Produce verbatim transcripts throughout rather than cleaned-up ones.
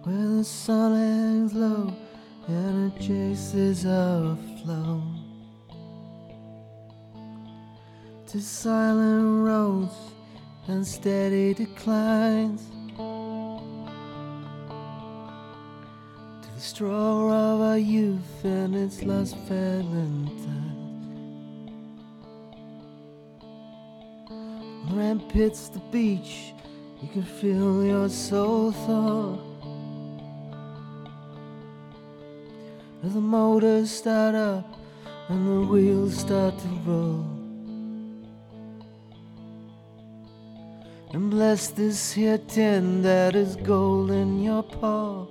where the sun hangs low and it chases our flow to silent roads and steady declines, to the straw of our youth and its last valentine. The ramparts, the beach, you can feel your soul thaw as the motors start up and the wheels start to roll. And bless this here tin that is gold in your paw,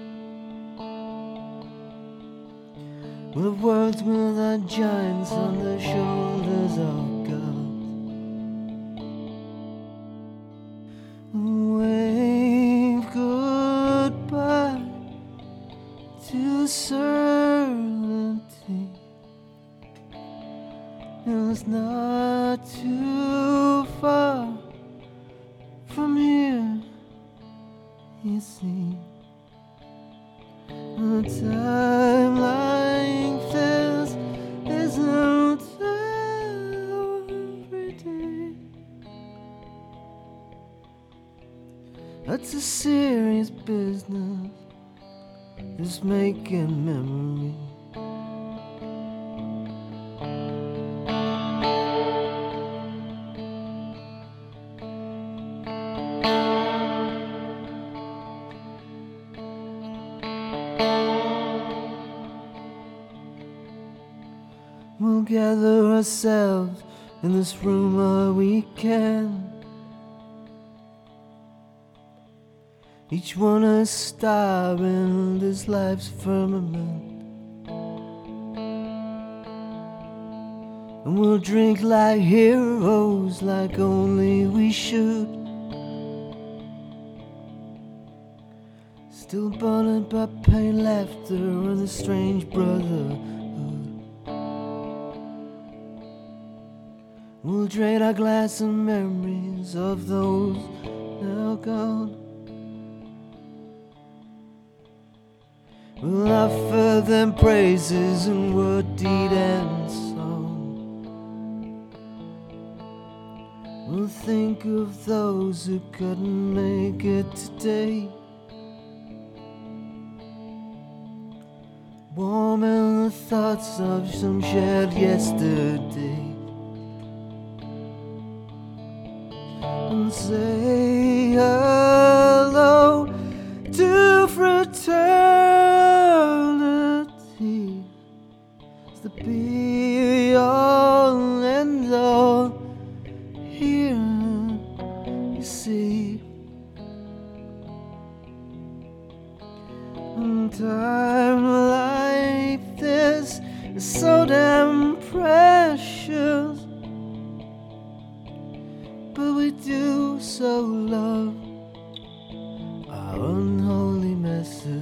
with words without giants on the shoulders of God. Wave goodbye to certainty. It's not too far from here, you see. A time like this isn't every day. That's a serious business, just making memory. We'll gather ourselves in this room all we can, each one a star in this life's firmament. And we'll drink like heroes, like only we should, still bonded by pain, laughter, and a strange brotherhood. We'll drain our glass of memories of those now gone. We'll offer them praises in word, deed, and song. We'll think of those who couldn't make it today, warm in the thoughts of some shared yesterday. And say hello to fraternity. It's the be all and all here, you see. And time like this is so damn precious, but we do so love our unholy messes.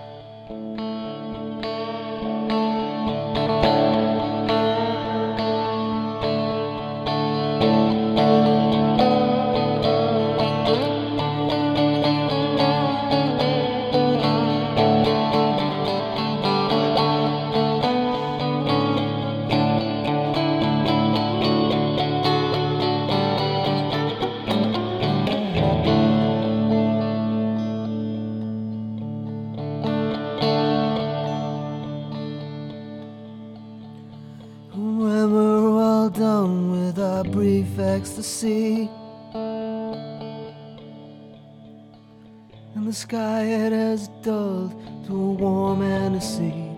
When we're all done with our brief ecstasy, and the sky it has dulled to a warm aniseed,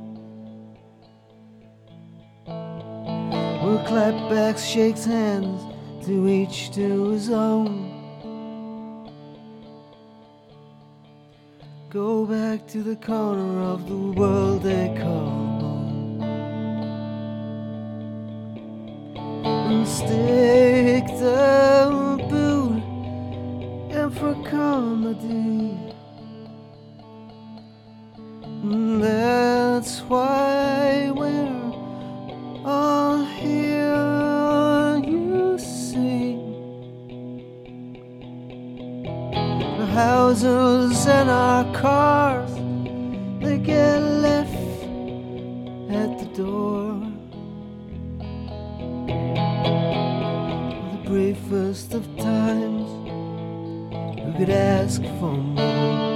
we'll clap backs, shakes hands, to each to his own. Go back to the corner of the world they call home, and stick the boot in for comedy. And that's why we're all here, you see. houses and our cars, they get left at the door. The bravest of times, who could ask for more?